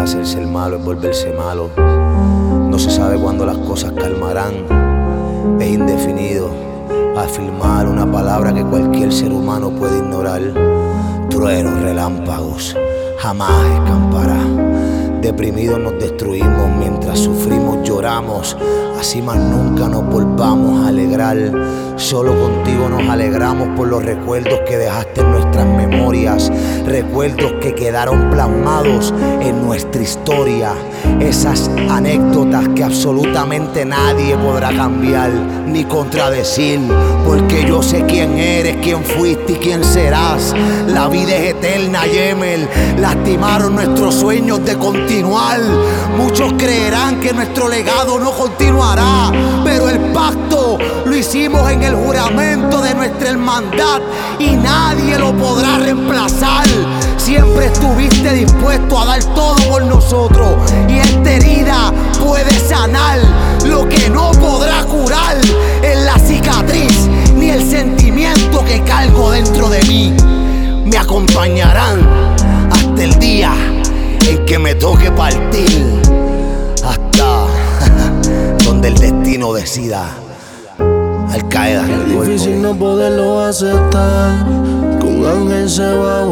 hacerse el malo, es volverse malo. No se sabe cuándo las cosas calmarán. Es indefinido afirmar una palabra que cualquier ser humano puede ignorar. Truenos, relámpagos, jamás escampará. Deprimidos nos destruimos, mientras sufrimos lloramos. Así más nunca nos volvamos a alegrar. Solo contigo nos alegramos por los recuerdos que dejaste en nuestras memorias. Recuerdos que quedaron plasmados en nuestra historia. Esas anécdotas que absolutamente nadie podrá cambiar ni contradecir. Porque yo sé quién eres, quién fuiste y quién serás. La vida es eterna, Yemel. Lastimaron nuestros sueños de continuar. Muchos creerán que nuestro legado no continuará, pero el pacto lo hicimos en el juramento de nuestra hermandad y nadie lo podrá reemplazar. Siempre estuviste dispuesto a dar todo por nosotros y esta herida puede sanar. Lo que no podrá curar es la cicatriz ni el sentimiento que cargo dentro de mí. Me acompañarán hasta el día en que me toque partir, hasta donde el destino decida. Al Qaeda. Es difícil no poderlo aceptar, que un ángel se va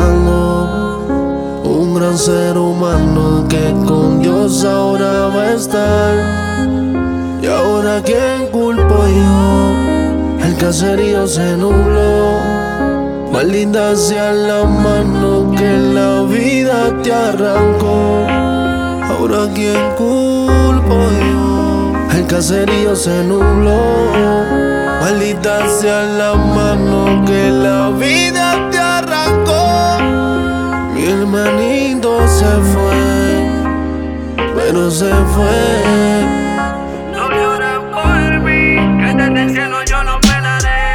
volando, un gran ser humano que con Dios ahora va a estar. Y ahora ¿quién culpo yo? El caserío se nubló. Maldita sea la mano que la vida te arrancó. Ahora ¿quién culpo yo? El caserío se nubló. Maldita sea la mano que la vida te arrancó. Mi hermanito se fue, pero se fue. No llores por mí, que desde el cielo yo lo pelaré.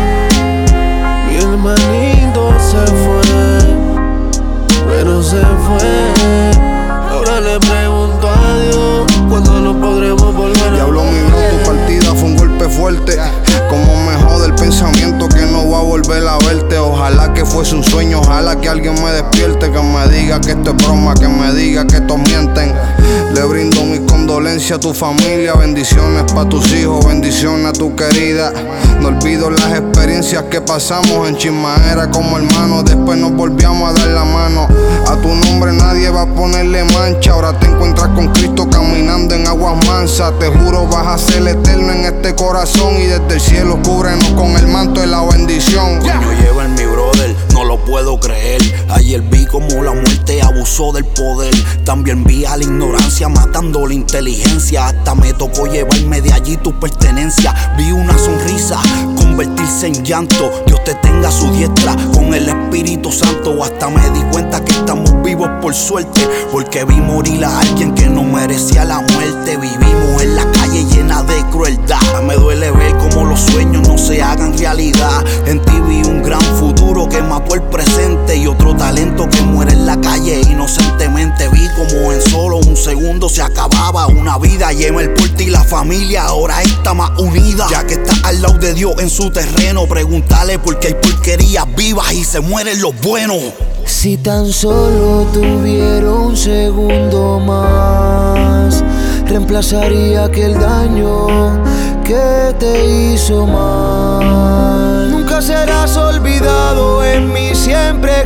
Mi hermanito se fue, pero se fue. Ahora le pregunto a Dios cuándo lo podremos volver a ver. Diablo mío, tu partida fue un golpe fuerte. Como me jode el pensamiento que no va a volver a verte. Ojalá que fuese un sueño, ojalá que alguien me despierte, que me diga que esto es broma, que me diga que estos mienten. Le brindo mis condolencias a tu familia, bendiciones para tus hijos, bendiciones a tu querida. No olvido las experiencias que pasamos en chismadera como hermanos. Después nos volvíamos a dar la mano. A tu nombre nadie va a ponerle mancha. Ahora te encuentras con Cristo caminando en aguas mansas. Te juro vas a ser eterno en este corazón y desde el cielo cúbrenos con el manto de la bendición. Coño, lleva en mi brother, no lo puedo creer. Ayer vi como la muerte abusó del poder. También vi a la ignorancia matando la inteligencia. Hasta me tocó llevarme de allí tu pertenencia. Vi una sonrisa convertirse en llanto. Dios te tenga a su diestra con el Espíritu Santo. Hasta me di cuenta que estamos vivos por suerte, porque vi morir a alguien que no merecía la muerte. Vivimos en la calle llena de crueldad. Me duele ver cómo los sueños no se hagan realidad. En ti vi un gran futuro que mató el presente y otro talento que muere en la calle inocentemente. Vi como en solo un segundo se acababa una vida. Lleva el porte y la familia ahora está más unida, ya que está al lado de Dios en su terreno. Pregúntale por qué hay porquerías vivas y se mueren los buenos. Si tan solo tuviera un segundo más, reemplazaría aquel daño que te hizo mal. Nunca serás olvidado, en mí siempre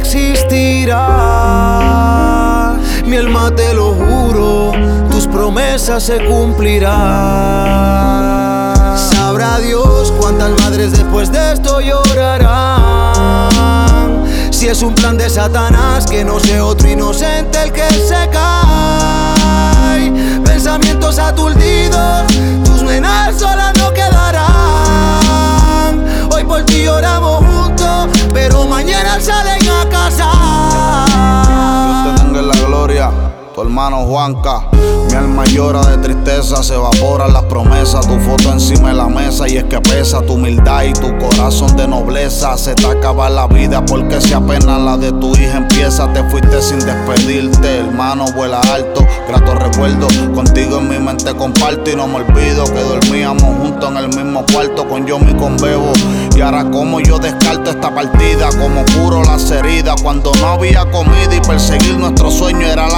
existirá. Mi alma te lo juro, tus promesas se cumplirán. Sabrá Dios cuántas madres después de esto llorarán. Si es un plan de Satanás, que no sea otro inocente el que se cae. Pensamientos aturdidos, tus nenas solas no quedarán. Hoy por ti lloramos juntos, pero mañana salen a casa. Dios te tenga en la gloria, tu hermano Juanca. Mi alma llora de tristeza, se evaporan las promesas. Tu foto encima de la mesa y es que pesa tu humildad y tu corazón de nobleza. Se te acaba la vida porque si apenas la de tu hija empieza. Te fuiste sin despedirte, hermano, vuela alto. Grato recuerdo, contigo en mi mente comparto. Y no me olvido que dormíamos juntos en el mismo cuarto con Yomi y con Bebo. Y ahora como yo descarto esta partida, como curo las heridas cuando no había comida y perseguir nuestro sueño era la salida.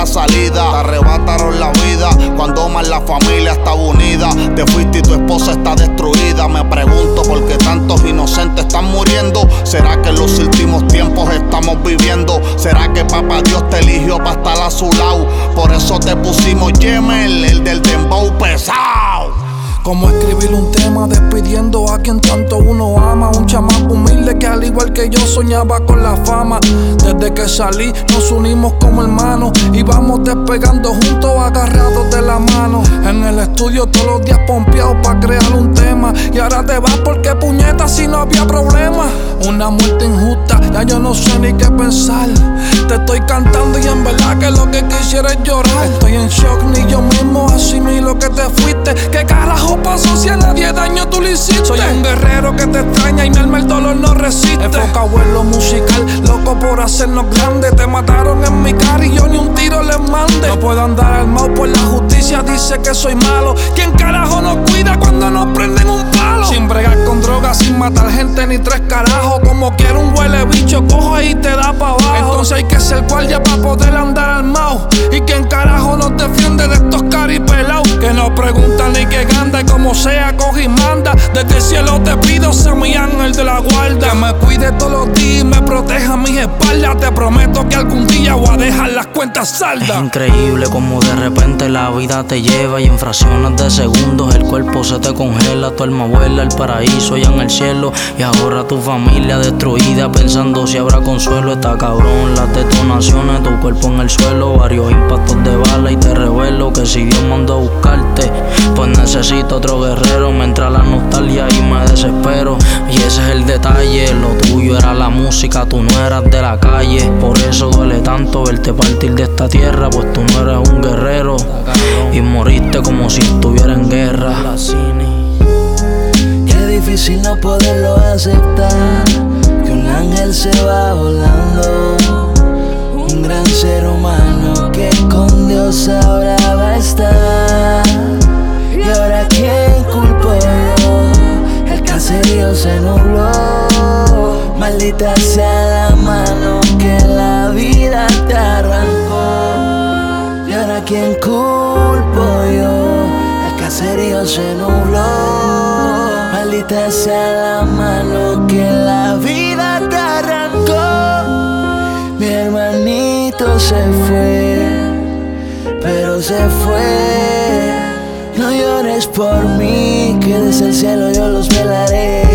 vida. Te arrebataron la vida cuando más la familia estaba unida. Te fuiste y tu esposa está destruida. Me pregunto por qué tantos inocentes están muriendo. ¿Será que en los últimos tiempos estamos viviendo? ¿Será que papá Dios te eligió para estar a su lado? Por eso te pusimos Yemel, el del dembow pesado. Como escribir un tema despidiendo a quien tanto uno ama. Un chamaco humilde que al igual que yo soñaba con la fama. Desde que salí nos unimos como hermanos y vamos despegando juntos agarrados de la mano. En el estudio todos los días pompeados pa' crear un tema. Y ahora te vas porque puñetas si no había problema. Una muerte injusta, ya yo no sé ni qué pensar. Te estoy cantando y en verdad que lo que quisiera es llorar. Estoy en shock, ni yo mismo asimilo que te fuiste. ¿Qué carajo pasó si a nadie daño tú le hiciste? Soy un guerrero que te extraña y mi alma el dolor no resiste. Enfocado en lo musical, loco por hacernos grandes. Te mataron en mi cara y yo ni un tiro les mande. No puedo andar armado pues la justicia dice que soy malo. ¿Quién carajo nos cuida cuando nos prenden un palo? Sin bregar con drogas, sin matar gente ni tres carajos. Como quiera un huele bicho, cojo y te da pa' abajo. Entonces hay que ser guardia pa' poder andar armado. ¿Y quién carajo nos defiende de estos caripelados? Que no preguntan ni qué ganda y como sea coge y manda. Desde el cielo te pido, sé mi ángel de la guarda. Que me cuide todos los días y me proteja mis espaldas. Te prometo que algún día voy a dejar las cuentas saldas. Es increíble como de repente la vida te lleva y en fracciones de segundos el cuerpo se te congela. Tu alma vuela al paraíso y en el cielo. Y ahora tu familia destruida pensando si habrá consuelo. Está cabrón las detonaciones, tu cuerpo en el suelo. Varios impactos de bala y te revelo que si Dios mandó a buscarte pues necesito otro guerrero. Me entra la nostalgia y me desespero. Y ese es el detalle, lo tuyo era la música, tú no eras de la calle. Por eso duele tanto verte partir de esta tierra, pues tú no eres un guerrero y moriste como si estuviera en guerra. Qué difícil no poderlo aceptar, que un ángel se va volando. Un gran ser humano que con Dios ahora va a estar. Y ahora ¿quién culpo yo? El caserío se nubló. Maldita sea la mano que la vida te arrancó. Y ahora ¿quién culpo yo? El caserío se nubló. Maldita sea la mano que la vida te arrancó. Mi hermanito se fue, pero se fue. No llores por mí, que desde el cielo yo los velaré.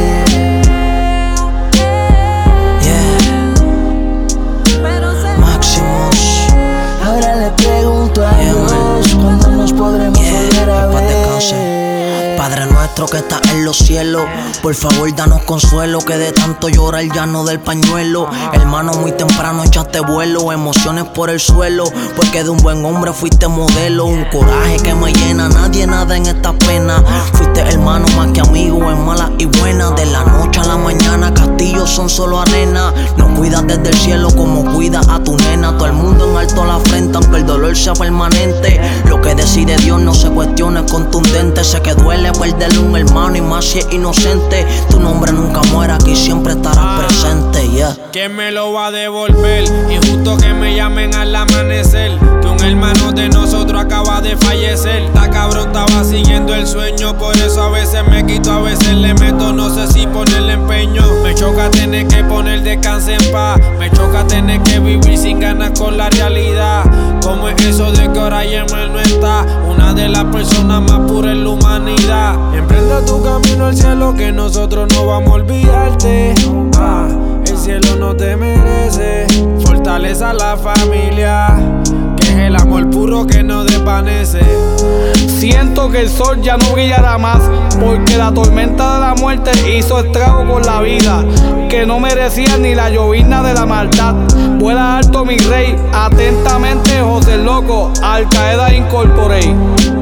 Maximus. Ahora le pregunto a Dios cuándo nos podremos volver a ver. Padre nuestro que estás en los cielos, por favor danos consuelo, que de tanto llorar ya no del pañuelo. Hermano, muy temprano echaste vuelo, emociones por el suelo, porque de un buen hombre fuiste modelo. Un coraje que me llena, nadie nada en esta pena. Fuiste hermano más que amigo en malas y buenas. De la noche a la mañana castillos son solo arena. Nos cuidas desde el cielo como cuidas a tu nena. Todo el mundo en alto a la frente aunque el dolor sea permanente. Lo que decide Dios no se cuestiona, es contundente. Sé que duele perderle un hermano y más si es inocente. Tu nombre nunca muera, aquí siempre estarás presente, yeah. ¿Quién me lo va a devolver? Injusto que me llamen al amanecer, que un hermano de nosotros acaba de fallecer. Está cabrón, estaba siguiendo el sueño, por eso a veces me quito, a veces le meto, no sé si ponerle empeño. Me choca tener que poner descanso en paz, me choca tener que vivir sin ganas con la realidad. ¿Cómo es eso de que ahora Yemel no está? Una de las personas más puras en la humanidad. Emprende tu camino al cielo, que nosotros no vamos a olvidarte. El cielo no te merece. Fortaleza a la familia, que es el amor puro que no desvanece. Siento que el sol ya no brillará más, porque la tormenta de la muerte hizo estrago con la vida, que no merecía ni la llovizna de la maldad. Vuela alto mi rey, atentamente José Loco, Al Qaeda Incorporate.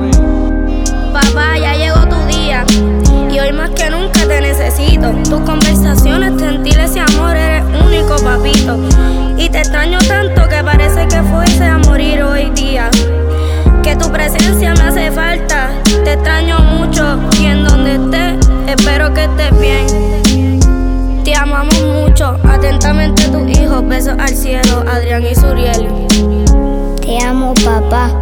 Papá, ya llegó tu día y hoy más que nunca te necesito. Tus conversaciones, gentiles y amor, eres único, papito. Y te extraño tanto que parece que fuese a morir hoy día. Que tu presencia me hace falta. Te extraño mucho y en donde estés, espero que estés bien. Te amamos mucho, atentamente tus hijos. Besos al cielo, Adrián y Suriel. Te amo, papá. papá.